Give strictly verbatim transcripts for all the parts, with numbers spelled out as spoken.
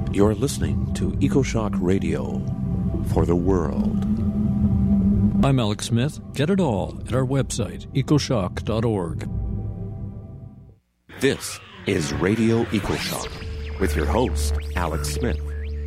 You're listening to EcoShock Radio for the world. I'm Alex Smith. Get it all at our website, ecoshock dot org. This is Radio EcoShock with your host, Alex Smith.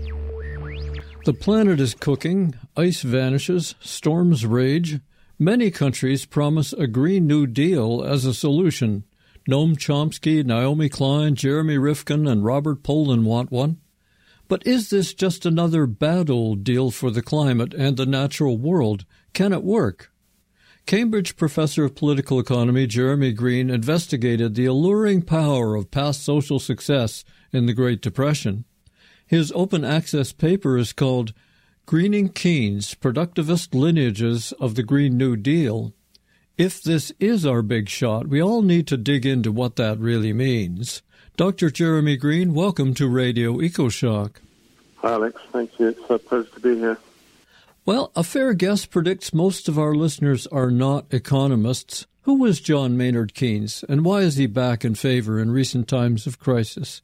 The planet is cooking, ice vanishes, storms rage. Many countries promise a Green New Deal as a solution. Noam Chomsky, Naomi Klein, Jeremy Rifkin, and Robert Pollin want one. But is this just another bad old deal for the climate and the natural world? Can it work? Cambridge professor of political economy Jeremy Green investigated the alluring power of past social success in the Great Depression. His open access paper is called Greening Keynes, Productivist Lineages of the Green New Deal. If this is our big shot, we all need to dig into what that really means. Doctor Jeremy Green, welcome to Radio EcoShock. Hi, Alex. Thank you. It's a pleasure to be here. Well, a fair guess predicts most of our listeners are not economists. Who was John Maynard Keynes, and why is he back in favor in recent times of crisis?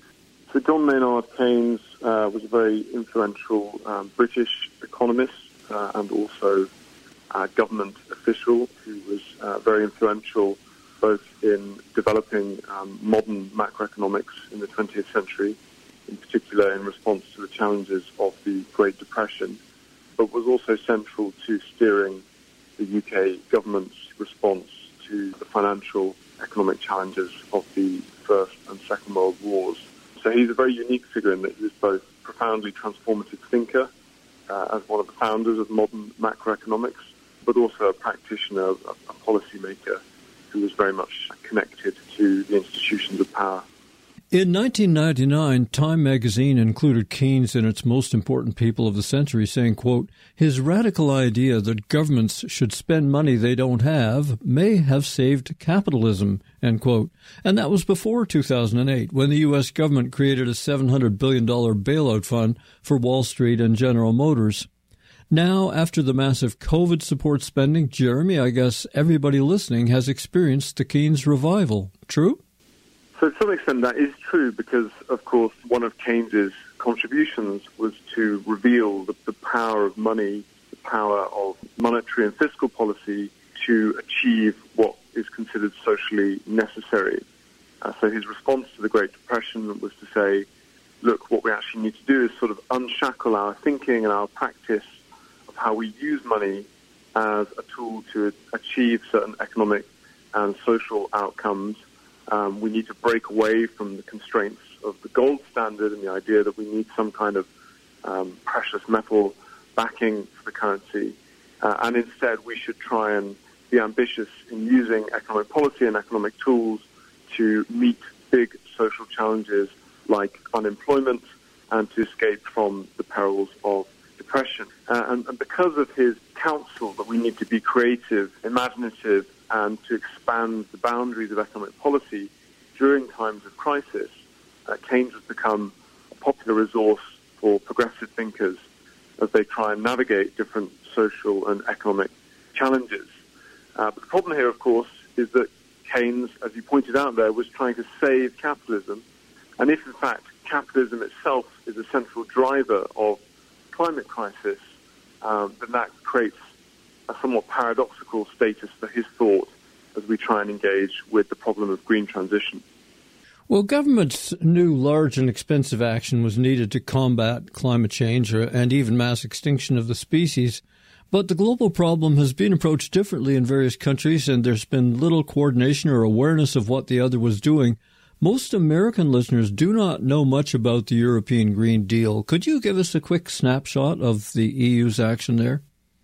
So John Maynard Keynes uh, was a very influential um, British economist uh, and also a government official who was uh, very influential both in developing um, modern macroeconomics in the twentieth century, in particular in response to the challenges of the Great Depression, but was also central to steering the U K government's response to the financial economic challenges of the First and Second World Wars. So he's a very unique figure in that he was both a profoundly transformative thinker uh, as one of the founders of modern macroeconomics, but also a practitioner, a, a policymaker who was very much connected to the institutions of power. In nineteen ninety-nine, Time magazine included Keynes in its most important people of the century, saying, quote, his radical idea that governments should spend money they don't have may have saved capitalism, end quote. And that was before two thousand eight, when the U S government created a seven hundred billion dollars bailout fund for Wall Street and General Motors. Now, after the massive COVID support spending, Jeremy, I guess everybody listening has experienced the Keynes revival. True? So to some extent that is true because, of course, one of Keynes's contributions was to reveal the, the power of money, the power of monetary and fiscal policy to achieve what is considered socially necessary. Uh, so his response to the Great Depression was to say, look, what we actually need to do is sort of unshackle our thinking and our practice of how we use money as a tool to achieve certain economic and social outcomes. Um, we need to break away from the constraints of the gold standard and the idea that we need some kind of um, precious metal backing for the currency. Uh, and instead, we should try and be ambitious in using economic policy and economic tools to meet big social challenges like unemployment and to escape from the perils of depression. Uh, and, and because of his counsel that we need to be creative, imaginative, and to expand the boundaries of economic policy during times of crisis, uh, Keynes has become a popular resource for progressive thinkers as they try and navigate different social and economic challenges. Uh, but the problem here, of course, is that Keynes, as you pointed out there, was trying to save capitalism. And if, in fact, capitalism itself is a central driver of climate crisis, um, then that creates a somewhat paradoxical status for his thought as we try and engage with the problem of green transition. Well, governments knew large and expensive action was needed to combat climate change and even mass extinction of the species, but the global problem has been approached differently in various countries, and there's been little coordination or awareness of what the other was doing. Most American listeners do not know much about the European Green Deal. Could you give us a quick snapshot of the E U's action there?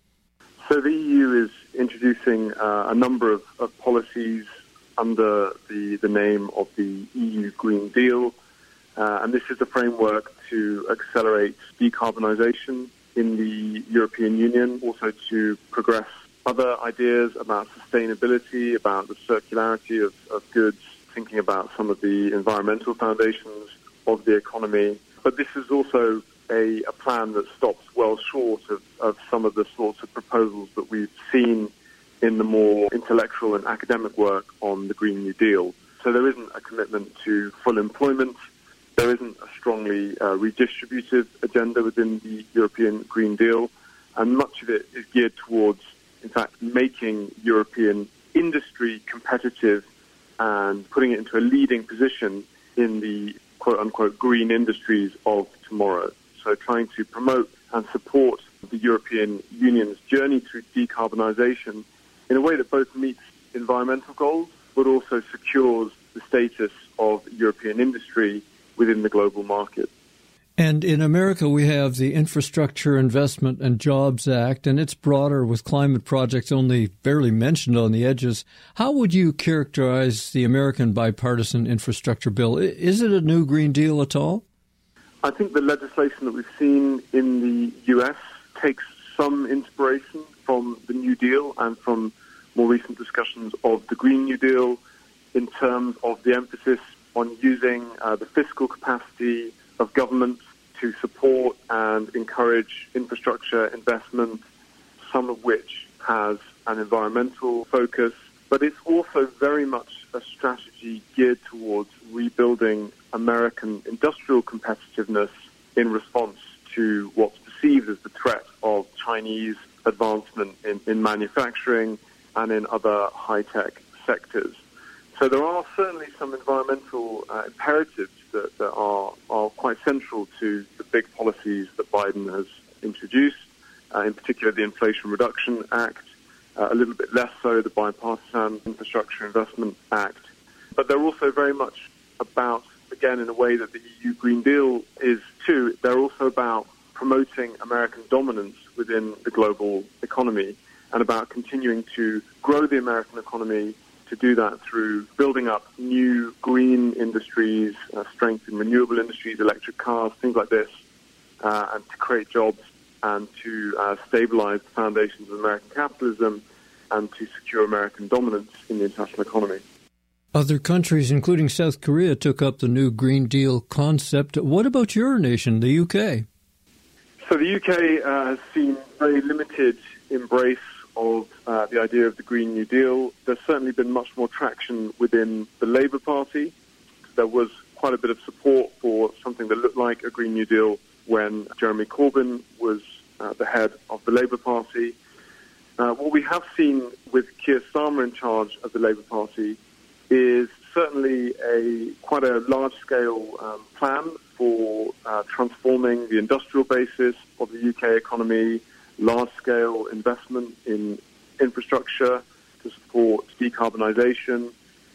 So the E U is introducing uh, a number of, of policies under the, the name of the E U Green Deal, uh, and this is a framework to accelerate decarbonisation in the European Union, also to progress other ideas about sustainability, about the circularity of, of goods, thinking about some of the environmental foundations of the economy. But this is also a, a plan that stops well short of, of some of the sorts of proposals that we've seen in the more intellectual and academic work on the Green New Deal. So there isn't a commitment to full employment There isn't a strongly uh, redistributive agenda within the European Green Deal, and much of it is geared towards, in fact, making European industry competitive and putting it into a leading position in the quote-unquote green industries of tomorrow. So trying to promote and support the European Union's journey through decarbonisation in a way that both meets environmental goals but also secures the status of European industry within the global market. And in America, we have the Infrastructure Investment and Jobs Act, and it's broader with climate projects only barely mentioned on the edges. How would you characterize the American bipartisan infrastructure bill? Is it a new Green Deal at all? I think the legislation that we've seen in the U S takes some inspiration from the New Deal and from more recent discussions of the Green New Deal in terms of the emphasis on using uh, the fiscal capacity of government to support and encourage infrastructure investment, some of which has an environmental focus. But it's also very much a strategy geared towards rebuilding American industrial competitiveness in response to what's perceived as the threat of Chinese advancement in, in manufacturing and in other high-tech sectors. So there are certainly some environmental uh, imperatives that, that are, are quite central to the big policies that Biden has introduced, uh, in particular the Inflation Reduction Act, uh, a little bit less so the Bipartisan Infrastructure Investment Act. But they're also very much about, again, in a way that the E U Green Deal is too, they're also about promoting American dominance within the global economy and about continuing to grow the American economy, to do that through building up new green industries, uh, strength in renewable industries, electric cars, things like this, uh, and to create jobs and to uh, stabilize the foundations of American capitalism and to secure American dominance in the international economy. Other countries, including South Korea, took up the new Green Deal concept. What about your nation, the U K? So the U K uh, has seen very limited embrace of uh, the idea of the Green New Deal. There's certainly been much more traction within the Labour Party. There was quite a bit of support for something that looked like a Green New Deal when Jeremy Corbyn was uh, the head of the Labour Party. Uh, what we have seen with Keir Starmer in charge of the Labour Party is certainly a quite a large-scale um, plan for uh, transforming the industrial basis of the U K economy, large-scale investment in infrastructure to support decarbonisation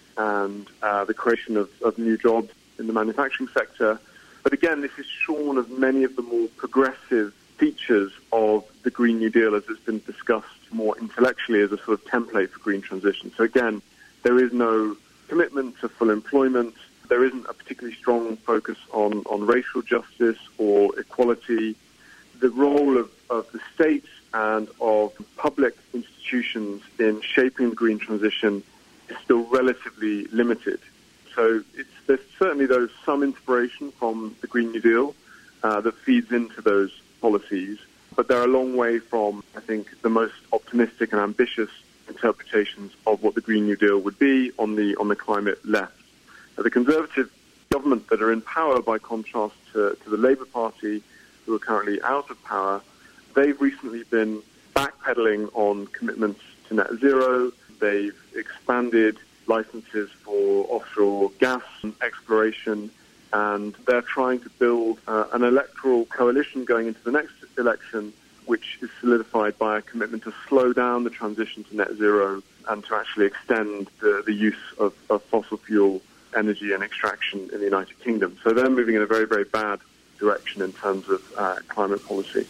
and uh, the creation of, of new jobs in the manufacturing sector. But again, this is shorn of many of the more progressive features of the Green New Deal as it's been discussed more intellectually as a sort of template for green transition. So again, there is no commitment to full employment. There isn't a particularly strong focus on, on racial justice or equality. The role of, of the state and of public institutions in shaping the green transition is still relatively limited. So it's, there's certainly there's some inspiration from the Green New Deal uh, that feeds into those policies, but they're a long way from, I think, the most optimistic and ambitious interpretations of what the Green New Deal would be on the on the climate left. Now, the Conservative government that are in power, by contrast to, to the Labour Party, who are currently out of power, they've recently been backpedaling on commitments to net zero. They've expanded licenses for offshore gas exploration, and they're trying to build uh, an electoral coalition going into the next election, which is solidified by a commitment to slow down the transition to net zero and to actually extend the, the use of, of fossil fuel energy and extraction in the United Kingdom. So they're moving in a very, very bad direction in terms of uh, climate policy.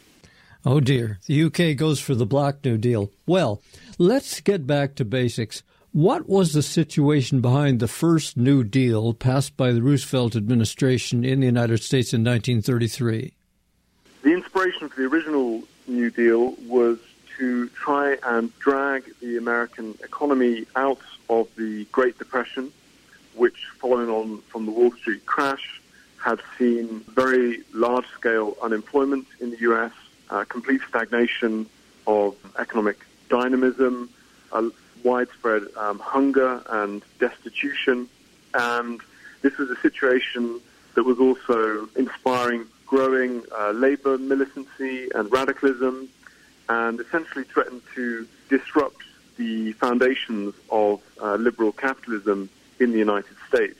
Oh dear, the U K goes for the Black New Deal. Well, let's get back to basics. What was the situation behind the first New Deal passed by the Roosevelt administration in the United States in nineteen thirty-three? The inspiration for the original New Deal was to try and drag the American economy out of the Great Depression, which, following on from the Wall Street crash, had seen very large-scale unemployment in the U S, uh, complete stagnation of economic dynamism, uh, widespread um, hunger and destitution. And this was a situation that was also inspiring growing uh, labor militancy and radicalism, and essentially threatened to disrupt the foundations of uh, liberal capitalism in the United States.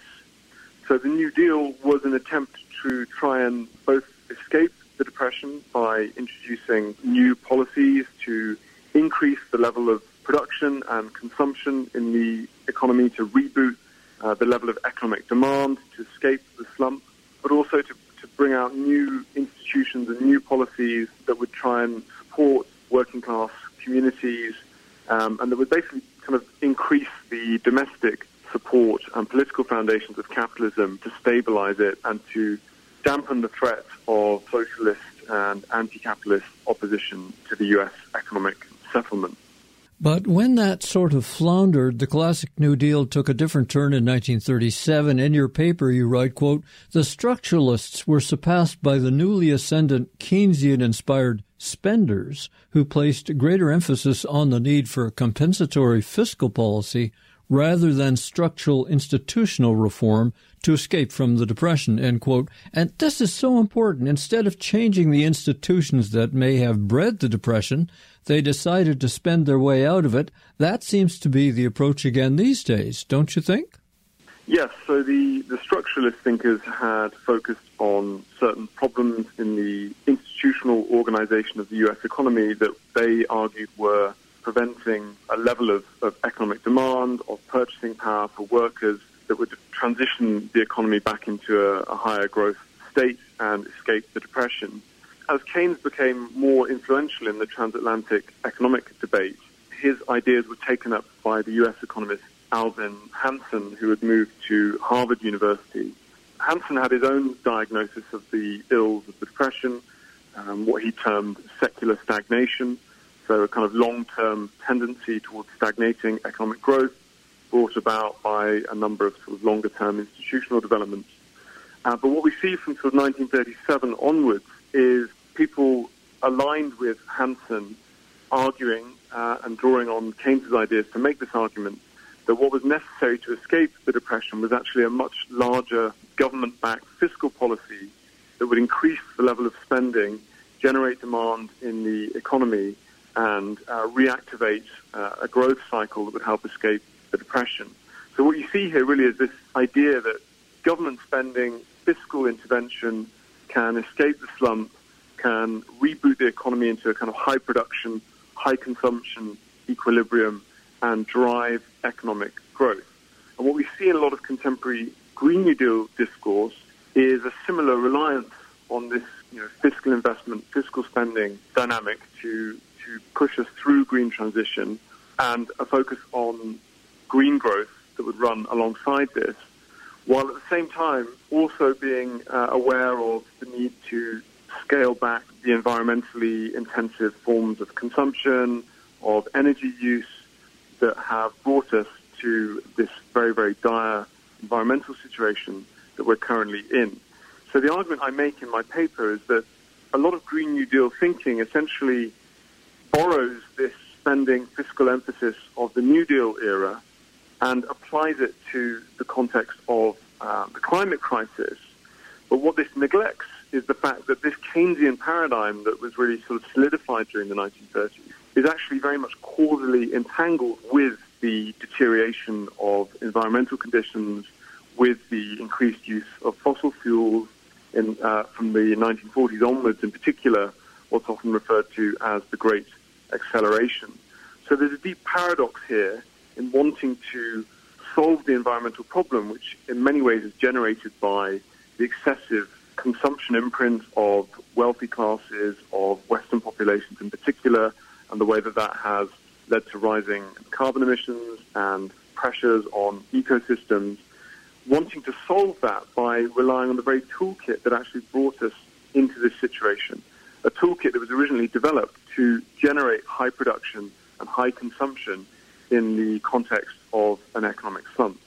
So the New Deal was an attempt to try and both escape the Depression by introducing new policies to increase the level of production and consumption in the economy, to reboot uh, the level of economic demand, to escape the slump, but also to, to bring out new institutions and new policies that would try and support working-class communities, um, and that would basically kind of increase the domestic support and political foundations of capitalism to stabilize it and to dampen the threat of socialist and anti-capitalist opposition to the U S economic settlement. But when that sort of floundered, the classic New Deal took a different turn in nineteen thirty-seven. In your paper, you write, quote, "The structuralists were surpassed by the newly ascendant Keynesian-inspired spenders who placed greater emphasis on the need for compensatory fiscal policy rather than structural institutional reform to escape from the Depression," end quote. And this is so important. Instead of changing the institutions that may have bred the Depression, they decided to spend their way out of it. That seems to be the approach again these days, don't you think? Yes, so the, the structuralist thinkers had focused on certain problems in the institutional organization of the U S economy that they argued were preventing a level of, of economic demand, of purchasing power for workers that would transition the economy back into a, a higher growth state and escape the Depression. As Keynes became more influential in the transatlantic economic debate, his ideas were taken up by the U S economist Alvin Hansen, who had moved to Harvard University. Hansen had his own diagnosis of the ills of the Depression, um, what he termed secular stagnation, so a kind of long-term tendency towards stagnating economic growth brought about by a number of sort of longer-term institutional developments. Uh, but what we see from sort of nineteen thirty-seven onwards is people aligned with Hansen arguing uh, and drawing on Keynes's ideas to make this argument that what was necessary to escape the Depression was actually a much larger government-backed fiscal policy that would increase the level of spending, generate demand in the economy, and uh, reactivate uh, a growth cycle that would help escape the Depression. So what you see here really is this idea that government spending, fiscal intervention can escape the slump, can reboot the economy into a kind of high production, high consumption equilibrium, and drive economic growth. And what we see in a lot of contemporary Green New Deal discourse is a similar reliance on this, you know, fiscal investment, fiscal spending dynamic to to push us through green transition, and a focus on green growth that would run alongside this, while at the same time also being uh, aware of the need to scale back the environmentally intensive forms of consumption, of energy use that have brought us to this very, very dire environmental situation that we're currently in. So the argument I make in my paper is that a lot of Green New Deal thinking essentially borrows this spending fiscal emphasis of the New Deal era and applies it to the context of uh, the climate crisis. But what this neglects is the fact that this Keynesian paradigm that was really sort of solidified during the nineteen thirties is actually very much causally entangled with the deterioration of environmental conditions, with the increased use of fossil fuels in, uh, from the nineteen forties onwards, in particular, what's often referred to as the Great Acceleration. So there's a deep paradox here in wanting to solve the environmental problem, which in many ways is generated by the excessive consumption imprint of wealthy classes, of Western populations in particular, and the way that that has led to rising carbon emissions and pressures on ecosystems, wanting to solve that by relying on the very toolkit that actually brought us into this situation, a toolkit that was originally developed to generate high production and high consumption in the context of an economic slump.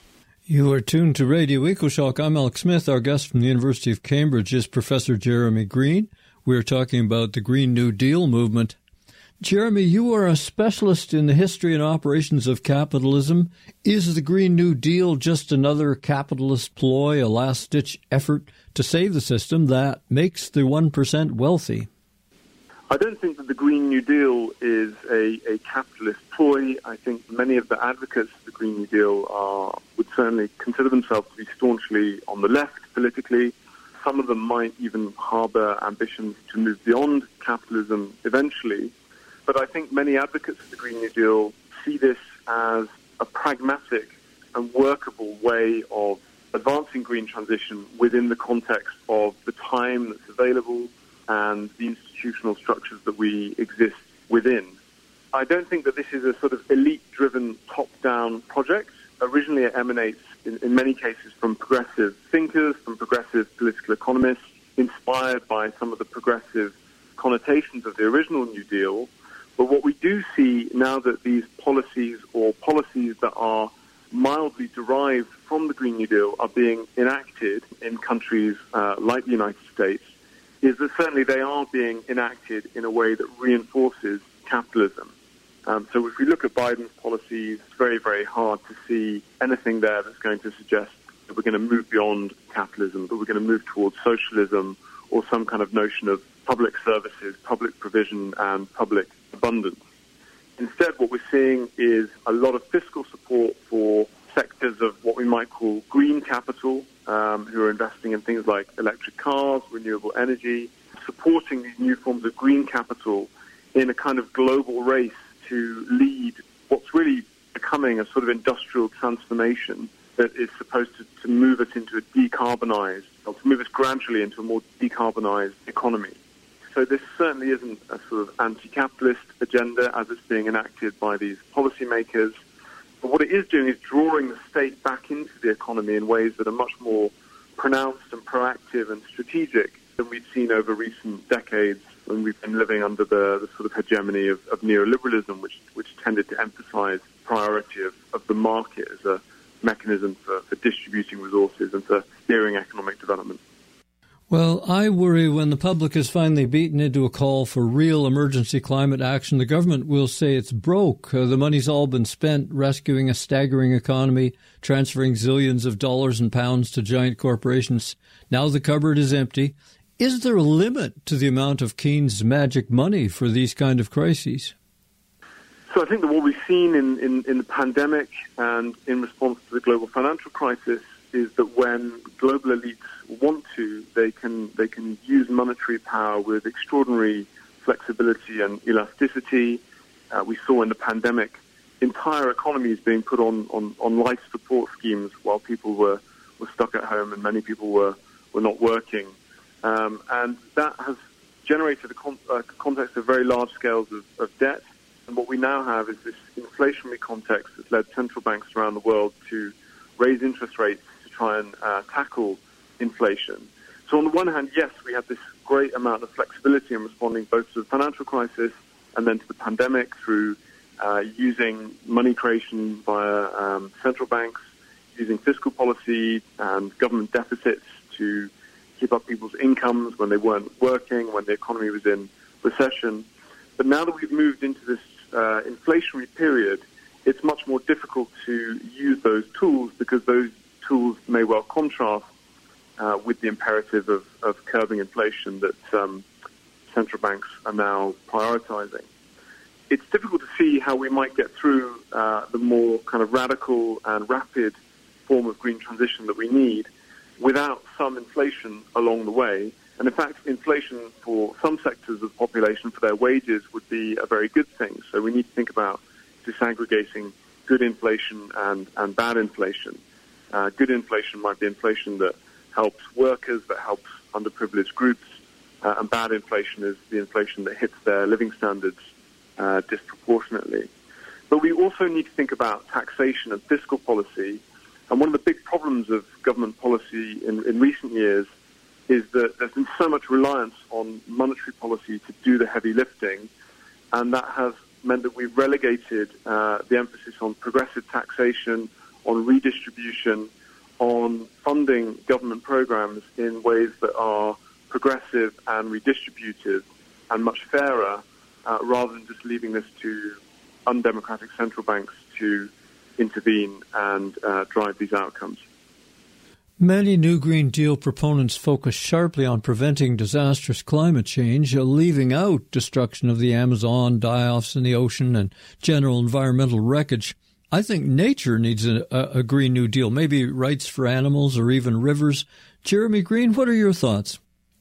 You are tuned to Radio EcoShock. I'm Alex Smith. Our guest from the University of Cambridge is Professor Jeremy Green. We're talking about the Green New Deal movement. Jeremy, you are a specialist in the history and operations of capitalism. Is the Green New Deal just another capitalist ploy, a last-ditch effort to save the system that makes the one percent wealthy? I don't think that the Green New Deal is a, a capitalist ploy. I think many of the advocates of the Green New Deal are, would certainly consider themselves to be staunchly on the left politically. Some of them might even harbor ambitions to move beyond capitalism eventually. But I think many advocates of the Green New Deal see this as a pragmatic and workable way of advancing green transition within the context of the time that's available and the institutional structures that we exist within. I don't think that this is a sort of elite-driven, top-down project. Originally, it emanates, in, in many cases, from progressive thinkers, from progressive political economists, inspired by some of the progressive connotations of the original New Deal. But what we do see now that these policies or policies that are mildly derived from the Green New Deal are being enacted in countries uh, like the United States is that certainly they are being enacted in a way that reinforces capitalism. Um, so if we look at Biden's policies, it's very, very hard to see anything there that's going to suggest that we're going to move beyond capitalism, that we're going to move towards socialism or some kind of notion of public services, public provision, and public abundance. Instead, what we're seeing is a lot of fiscal support for sectors of what we might call green capital, um, who are investing in things like electric cars, renewable energy, supporting these new forms of green capital in a kind of global race to lead what's really becoming a sort of industrial transformation that is supposed to, to move us into a decarbonized, or to move us gradually into a more decarbonized economy. So this certainly isn't a sort of anti-capitalist agenda as it's being enacted by these policymakers. But what it is doing is drawing the state back into the economy in ways that are much more pronounced and proactive and strategic than we've seen over recent decades when we've been living under the, the sort of hegemony of, of neoliberalism, which which tended to emphasize priority of, of the market as a mechanism for, for distributing resources and for steering economic development. Well, I worry when the public is finally beaten into a call for real emergency climate action, the government will say it's broke. Uh, the money's all been spent rescuing a staggering economy, transferring zillions of dollars and pounds to giant corporations. Now the cupboard is empty. Is there a limit to the amount of Keynes' magic money for these kind of crises? So I think that what we've seen in, in, in the pandemic and in response to the global financial crisis is that when global elites want to, they can they can use monetary power with extraordinary flexibility and elasticity. Uh, we saw in the pandemic entire economies being put on, on, on life support schemes while people were, were stuck at home and many people were, were not working. Um, and that has generated a, con- a context of very large scales of, of debt. And what we now have is this inflationary context that's led central banks around the world to raise interest rates to try and uh, tackle inflation. So on the one hand, yes, we have this great amount of flexibility in responding both to the financial crisis and then to the pandemic through uh, using money creation via um, central banks, using fiscal policy and government deficits to keep up people's incomes when they weren't working, when the economy was in recession. But now that we've moved into this uh, inflationary period, it's much more difficult to use those tools because those tools may well contrast uh, with the imperative of, of curbing inflation that um, central banks are now prioritizing. It's difficult to see how we might get through uh, the more kind of radical and rapid form of green transition that we need without some inflation along the way. And in fact, inflation for some sectors of the population for their wages would be a very good thing. So we need to think about disaggregating good inflation and, and bad inflation. Uh, good inflation might be inflation that helps workers, that helps underprivileged groups, uh, and bad inflation is the inflation that hits their living standards uh, disproportionately. But we also need to think about taxation and fiscal policy. And one of the big problems of government policy in, in recent years is that there's been so much reliance on monetary policy to do the heavy lifting, and that has meant that we've relegated uh, the emphasis on progressive taxation, on redistribution, on funding government programs in ways that are progressive and redistributive and much fairer uh, rather than just leaving this to undemocratic central banks to intervene and uh, drive these outcomes. Many New Green Deal proponents focus sharply on preventing disastrous climate change, uh, leaving out destruction of the Amazon, die-offs in the ocean, and general environmental wreckage. I think nature needs a, a, a Green New Deal, maybe rights for animals or even rivers. Jeremy Green, what are your thoughts?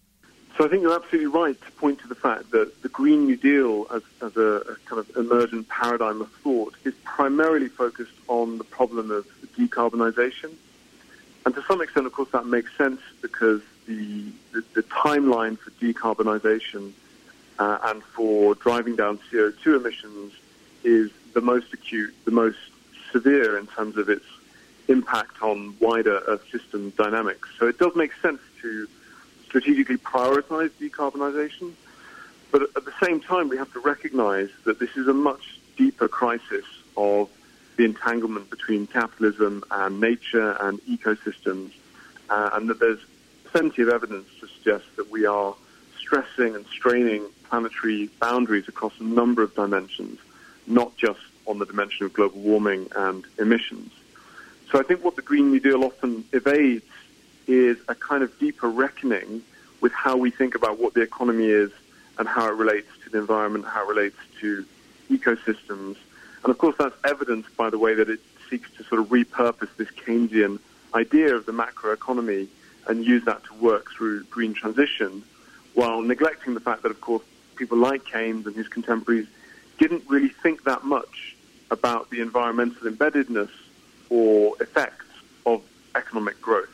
So I think you're absolutely right to point to the fact that the Green New Deal as, as a, a kind of emergent paradigm of thought is primarily focused on the problem of decarbonisation. And to some extent, of course, that makes sense because the, the, the timeline for decarbonisation uh, and for driving down C O two emissions is the most acute, the most severe in terms of its impact on wider Earth system dynamics. So it does make sense to strategically prioritise decarbonisation. But at the same time, we have to recognise that this is a much deeper crisis of the entanglement between capitalism and nature and ecosystems, uh, and that there's plenty of evidence to suggest that we are stressing and straining planetary boundaries across a number of dimensions, not just on the dimension of global warming and emissions. So I think what the Green New Deal often evades is a kind of deeper reckoning with how we think about what the economy is and how it relates to the environment, how it relates to ecosystems. And of course, that's evidenced by the way that it seeks to sort of repurpose this Keynesian idea of the macroeconomy and use that to work through green transition, while neglecting the fact that, of course, people like Keynes and his contemporaries didn't really think that much about the environmental embeddedness or effects of economic growth.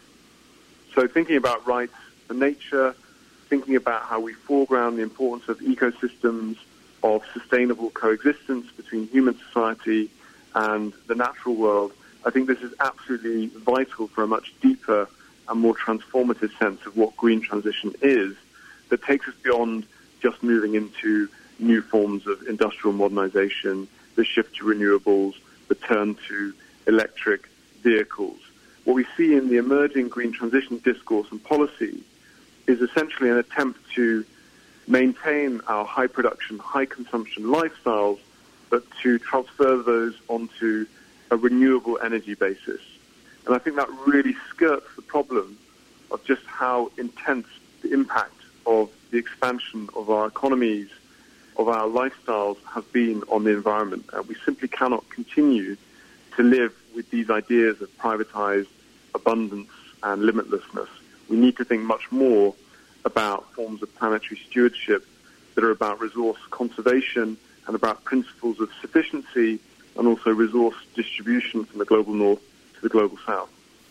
So thinking about rights for nature, thinking about how we foreground the importance of ecosystems, of sustainable coexistence between human society and the natural world, I think this is absolutely vital for a much deeper and more transformative sense of what green transition is, that takes us beyond just moving into new forms of industrial modernization, the shift to renewables, the turn to electric vehicles. What we see in the emerging green transition discourse and policy is essentially an attempt to maintain our high production, high consumption lifestyles, but to transfer those onto a renewable energy basis. And I think that really skirts the problem of just how intense the impact of the expansion of our economies, of our lifestyles have been on the environment. And we simply cannot continue to live with these ideas of privatized abundance and limitlessness. We need to think much more about forms of planetary stewardship that are about resource conservation and about principles of sufficiency and also resource distribution from the global north to the global south.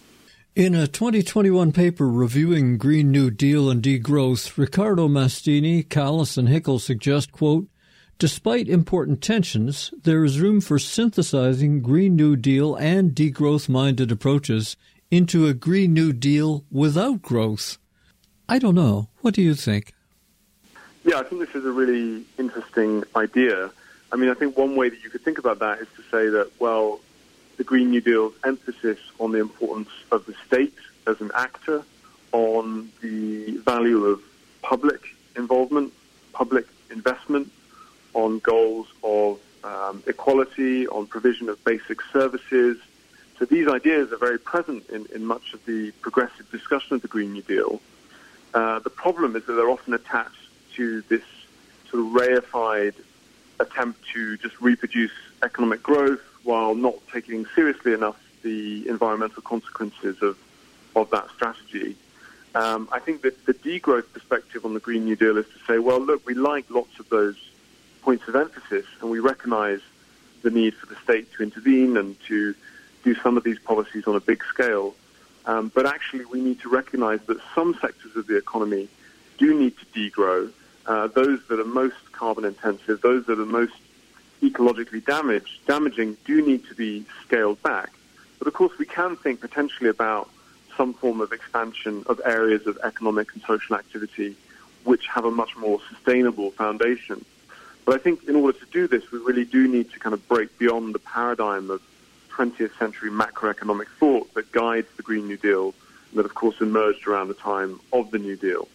In a twenty twenty-one paper reviewing Green New Deal and degrowth, Riccardo Mastini, Callas, and Hickel suggest, quote, despite important tensions, there is room for synthesizing Green New Deal and degrowth-minded approaches into a Green New Deal without growth. I don't know. What do you think? Yeah, I think this is a really interesting idea. I mean, I think one way that you could think about that is to say that, well, the Green New Deal's emphasis on the importance of the state as an actor, on the value of public involvement, public investment, on goals of um, equality, on provision of basic services. So these ideas are very present in, in much of the progressive discussion of the Green New Deal. Uh, the problem is that they're often attached to this sort of reified attempt to just reproduce economic growth while not taking seriously enough the environmental consequences of, of that strategy. Um, I think that the degrowth perspective on the Green New Deal is to say, well, look, we like lots of those points of emphasis, and we recognize the need for the state to intervene and to do some of these policies on a big scale. Um, but actually, we need to recognize that some sectors of the economy do need to degrow. Uh, those that are most carbon intensive, those that are most ecologically damaged, damaging, do need to be scaled back. But of course, we can think potentially about some form of expansion of areas of economic and social activity which have a much more sustainable foundation. But I think in order to do this, we really do need to kind of break beyond the paradigm of twentieth century macroeconomic thought that guides the Green New Deal, and that of course emerged around the time of the New Deal.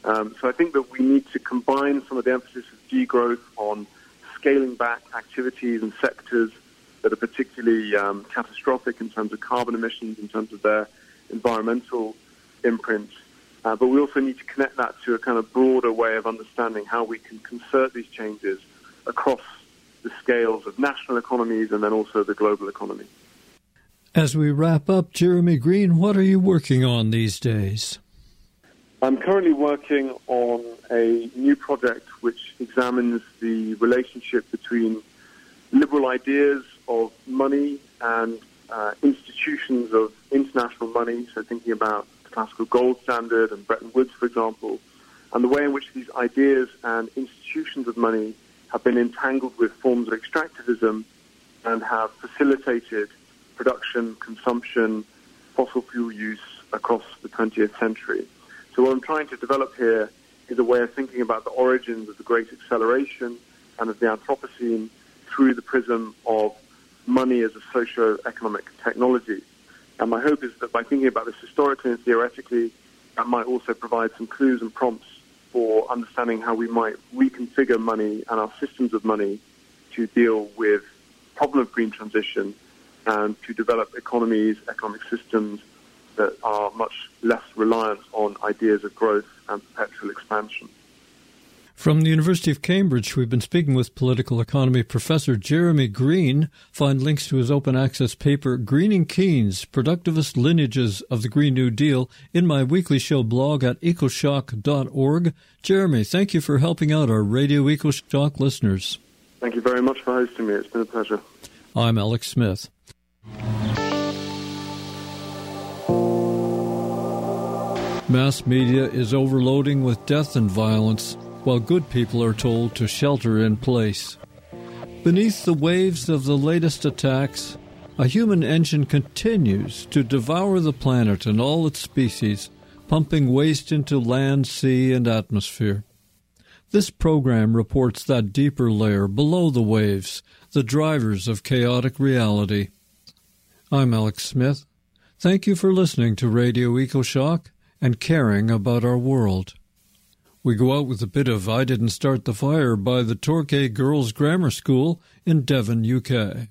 Um, so I think that we need to combine some of the emphasis of degrowth on scaling back activities and sectors that are particularly um, catastrophic in terms of carbon emissions, in terms of their environmental imprint. Uh, but we also need to connect that to a kind of broader way of understanding how we can concert these changes across the scales of national economies and then also the global economy. As we wrap up, Jeremy Green, what are you working on these days? I'm currently working on a new project which examines the relationship between liberal ideas of money and uh, institutions of international money, so thinking about the classical gold standard and Bretton Woods, for example, and the way in which these ideas and institutions of money have been entangled with forms of extractivism and have facilitated production, consumption, fossil fuel use across the twentieth century. So what I'm trying to develop here is a way of thinking about the origins of the Great Acceleration and of the Anthropocene through the prism of money as a socio-economic technology. And my hope is that by thinking about this historically and theoretically, that might also provide some clues and prompts for understanding how we might reconfigure money and our systems of money to deal with the problem of green transition and to develop economies, economic systems that are much less reliant on ideas of growth and perpetual expansion. From the University of Cambridge, we've been speaking with political economy professor Jeremy Green. Find links to his open access paper, Greening Keynes, Productivist Lineages of the Green New Deal, in my weekly show blog at ecoshock dot org. Jeremy, thank you for helping out our Radio EcoShock listeners. Thank you very much for hosting me. It's been a pleasure. I'm Alex Smith. Mass media is overloading with death and violence, while good people are told to shelter in place. Beneath the waves of the latest attacks, a human engine continues to devour the planet and all its species, pumping waste into land, sea, and atmosphere. This program reports that deeper layer below the waves, the drivers of chaotic reality. I'm Alex Smith. Thank you for listening to Radio EcoShock and caring about our world. We go out with a bit of I Didn't Start the Fire by the Torquay Girls Grammar School in Devon, U K.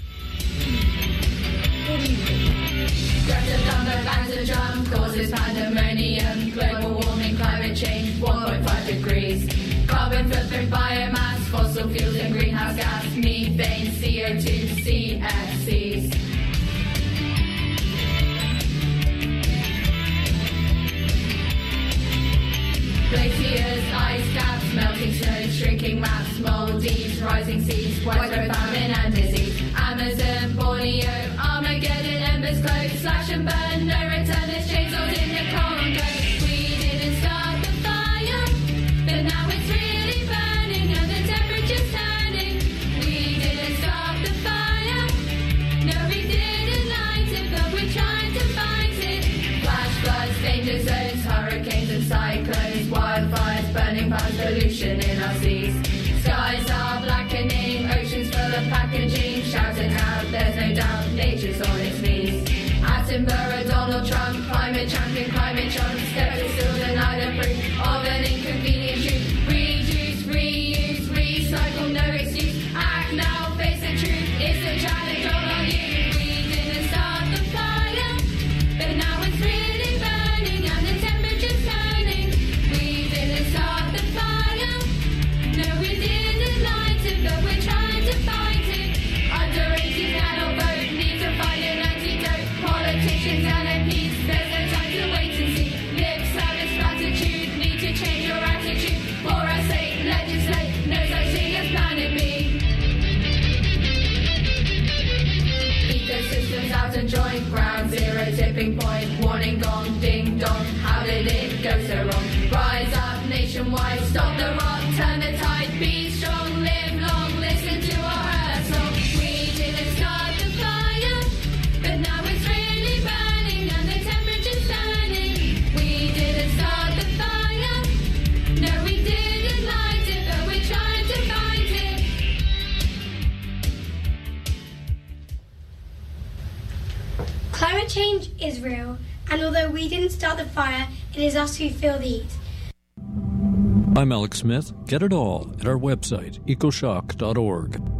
Greta Thunberg bangs a drum, causes pandemonium, global warming, climate change, one point five degrees, carbon footprint, biomass, fossil fuels and greenhouse gas, methane, C O two, C F Cs. Glaciers, ice caps, melting snow, shrinking maps, moldies, rising seas, widespread famine and disease. Amazon, Borneo, Armageddon, embers close, slash and burn, no return, there's chainsaws in the Congo. We didn't start the fire, but now it's really burning and the temperature's turning. We didn't start the fire, no we didn't light it, but we're trying to fight it. Flash floods, danger zones, hurricanes and cyclones, wildfires, burning past pollution in our seas. Skies are blackening, oceans full of packaging, shouting out, there's no doubt, nature's on its knees. Attenborough, Donald Trump, climate champion, climate chump, skeptics still deny the proof of an inconvenient truth. Reduce, reuse, recycle, no excuse. Act now, face the truth, it's a challenge all on you. We didn't start the fire, but now it's really burning and the temperature's turning. We didn't start the fire, no we didn't light it, but we're trying to fight it. Under eighteen cannot vote, need to find an antidote. Politicians and M Ps, there's no time to wait and see. Lip service platitude, need to change your attitude. For our sake, legislate, no such thing as planet B. Ecosystems out of joint, ground zero tipping point, warning gong, ding dong, how did it go so wrong? Rise up nationwide, stop the rot, turn the tide, be strong, live long, listen to our her song. We didn't start the fire, but now it's really burning and the temperature's turning. We didn't start the fire, no we didn't light it, but we're trying to fight it. Climate change is real, and although we didn't start the fire, it is us who feel the heat. I'm Alex Smith. Get it all at our website, ecoshock dot org.